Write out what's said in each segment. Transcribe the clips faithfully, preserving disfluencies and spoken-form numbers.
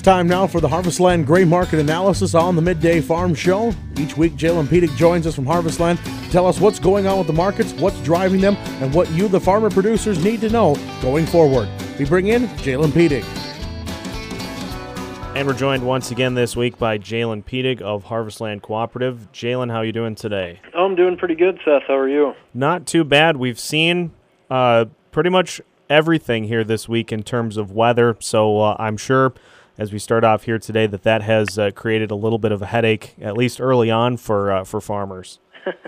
time now for the Harvestland Gray Market Analysis on the Midday Farm Show. Each week, Jalen Piedig joins us from Harvestland to tell us what's going on with the markets, what's driving them, and what you, the farmer producers, need to know going forward. We bring in Jalen Piedig. And we're joined once again this week by Jalen Piedig of Harvestland Cooperative. Jalen, how are you doing today? Oh, I'm doing pretty good, Seth. How are you? Not too bad. We've seen uh, pretty much everything here this week in terms of weather, so uh, I'm sure as we start off here today that that has uh, created a little bit of a headache, at least early on, for uh, for farmers.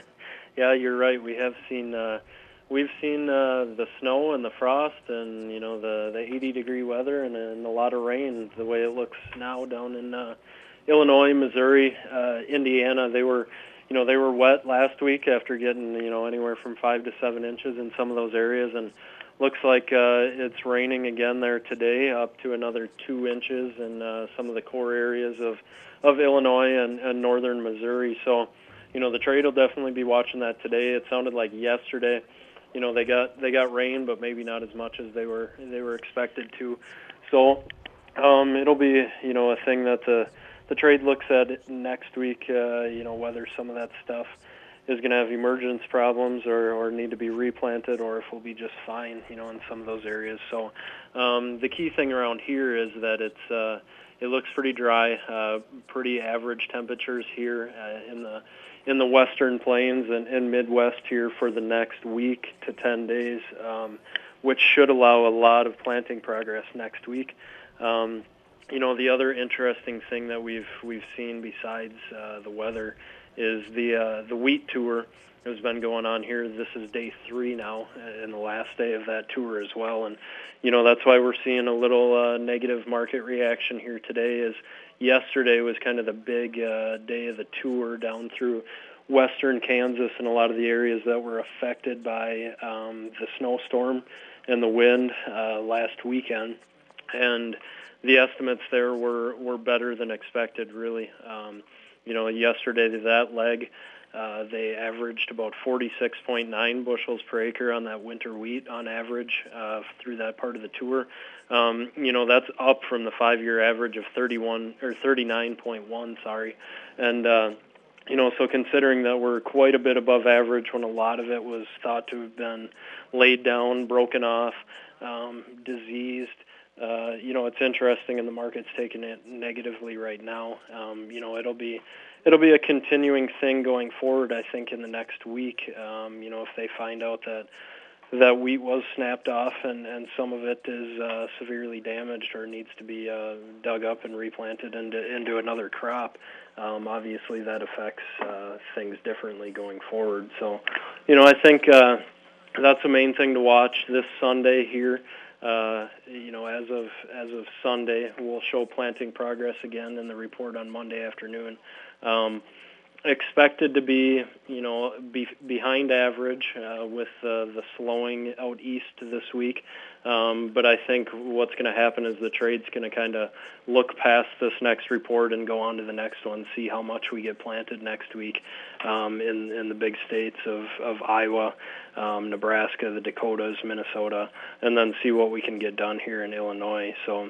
Yeah, you're right. We have seen uh, we've seen uh, the snow and the frost, and you know the the eighty degree weather, and, and a lot of rain. The way it looks now down in uh, Illinois, Missouri, uh, Indiana, they were you know they were wet last week after getting you know anywhere from five to seven inches in some of those areas, and looks like uh, it's raining again there today, up to another two inches in uh, some of the core areas of, of Illinois and, and northern Missouri. So, you know, the trade will definitely be watching that today. It sounded like yesterday, you know, they got they got rain, but maybe not as much as they were they were expected to. So, um, it'll be you know a thing that the the trade looks at next week. Uh, you know, whether some of that stuff is going to have emergence problems or, or need to be replanted, or if we'll be just fine, you know, in some of those areas. So um, the key thing around here is that it's uh, it looks pretty dry, uh, pretty average temperatures here uh, in the in the western plains and, and Midwest here for the next week to ten days, um, which should allow a lot of planting progress next week. Um, you know, the other interesting thing that we've we've seen besides uh, the weather is the uh, the wheat tour has been going on here. This is day three now, and the last day of that tour as well. And, you know, that's why we're seeing a little uh, negative market reaction here today, is yesterday was kind of the big uh, day of the tour down through western Kansas and a lot of the areas that were affected by um, the snowstorm and the wind uh, last weekend. And the estimates there were, were better than expected, really. Um, You know, yesterday that leg, uh, they averaged about forty-six point nine bushels per acre on that winter wheat on average uh, through that part of the tour. Um, you know, that's up from the five-year average of thirty-one or thirty-nine point one. Sorry, and uh, you know, so considering that we're quite a bit above average when a lot of it was thought to have been laid down, broken off, um, diseased. Uh, you know, it's interesting, and the market's taking it negatively right now. Um, you know, it'll be it'll be a continuing thing going forward, I think, in the next week. Um, you know, if they find out that that wheat was snapped off and, and some of it is uh, severely damaged or needs to be uh, dug up and replanted into, into another crop, um, obviously that affects uh, things differently going forward. So, you know, I think uh, that's the main thing to watch this Sunday here. Uh, you know, as of as of Sunday, we'll show planting progress again in the report on Monday afternoon. Um, expected to be, you know, be behind average uh, with uh, the slowing out east this week. Um, but I think what's going to happen is the trade's going to kind of look past this next report and go on to the next one, see how much we get planted next week um, in, in the big states of, of Iowa, um, Nebraska, the Dakotas, Minnesota, and then see what we can get done here in Illinois. So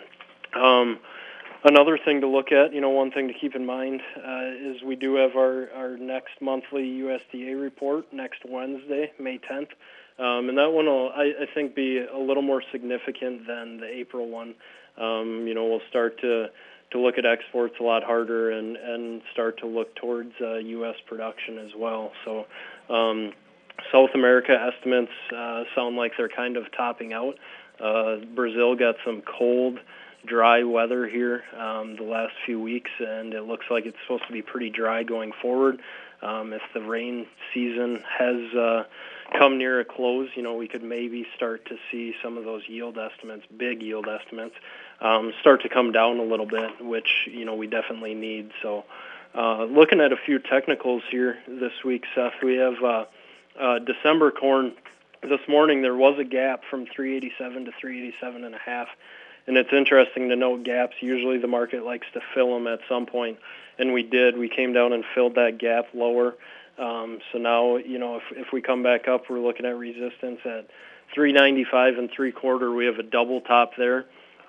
um, another thing to look at, you know, one thing to keep in mind uh, is we do have our, our next monthly U S D A report next Wednesday, May tenth. Um, and that one will, I, I think, be a little more significant than the April one. Um, you know, we'll start to, to look at exports a lot harder and, and start to look towards uh, U S production as well. So um, South America estimates uh, sound like they're kind of topping out. Uh, Brazil got some cold, dry weather here um, the last few weeks, and it looks like it's supposed to be pretty dry going forward. Um, if the rain season has uh, come near a close, you know, we could maybe start to see some of those yield estimates, big yield estimates, um, start to come down a little bit, which, you know, we definitely need. So uh, looking at a few technicals here this week, Seth, we have uh, uh, December corn. This morning there was a gap from three eighty-seven to three eighty-seven and a half. And it's interesting to note gaps. Usually the market likes to fill them at some point, and we did. We came down and filled that gap lower. Um, so now, you know, if if we come back up, we're looking at resistance at three ninety-five and three quarter. We have a double top there.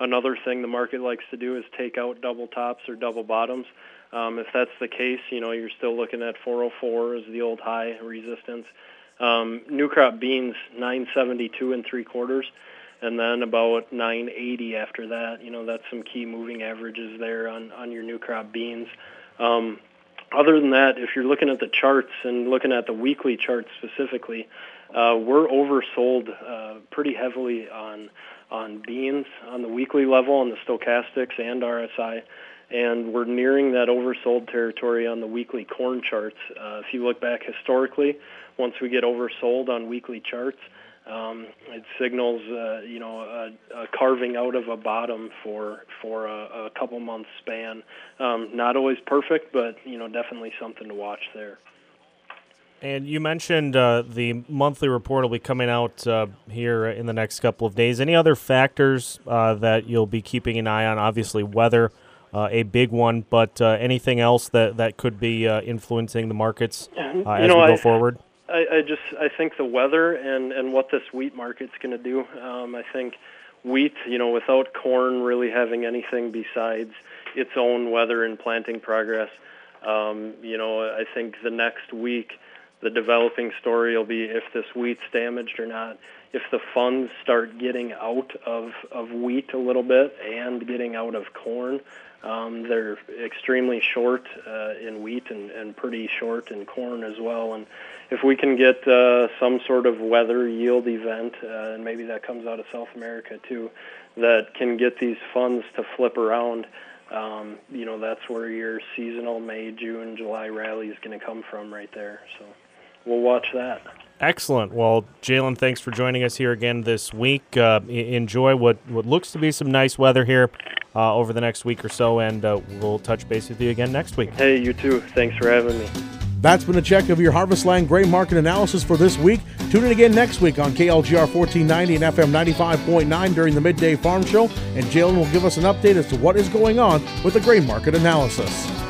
another thing the market likes to do is take out double tops or double bottoms. Um, if that's the case, you know, you're still looking at four oh four as the old high resistance. Um, new crop beans, nine seventy-two and three quarters, and then about nine eighty after that. You know, that's some key moving averages there on, on your new crop beans. Um, other than that, if you're looking at the charts and looking at the weekly charts specifically, uh, we're oversold uh, pretty heavily on on beans on the weekly level, on the stochastics and R S I. And we're nearing that oversold territory on the weekly corn charts. Uh, if you look back historically, once we get oversold on weekly charts, um, it signals, uh, you know, a, a carving out of a bottom for for a, a couple months span. Um, not always perfect, but you know, definitely something to watch there. And you mentioned uh, the monthly report will be coming out uh, here in the next couple of days. Any other factors uh, that you'll be keeping an eye on? Obviously, weather. Uh, a big one, but uh, anything else that, that could be uh, influencing the markets uh, as you know, we go I, forward? I, I just I think the weather and, and what this wheat market's going to do. Um, I think wheat, you know, without corn really having anything besides its own weather and planting progress, um, you know, I think the next week the developing story will be if this wheat's damaged or not. If the funds start getting out of, of wheat a little bit and getting out of corn, um, they're extremely short uh, in wheat and, and pretty short in corn as well. And if we can get uh, some sort of weather yield event, uh, and maybe that comes out of South America too, that can get these funds to flip around, um, you know, that's where your seasonal May, June, July rally is going to come from right there. So we'll watch that. Excellent. Well, Jalen, thanks for joining us here again this week. Uh, enjoy what, what looks to be some nice weather here uh, over the next week or so, and uh, we'll touch base with you again next week. Hey, you too. Thanks for having me. That's been a check of your Harvestland grain market analysis for this week. Tune in again next week on K L G R fourteen ninety and F M ninety-five point nine during the Midday Farm Show, and Jalen will give us an update as to what is going on with the grain market analysis.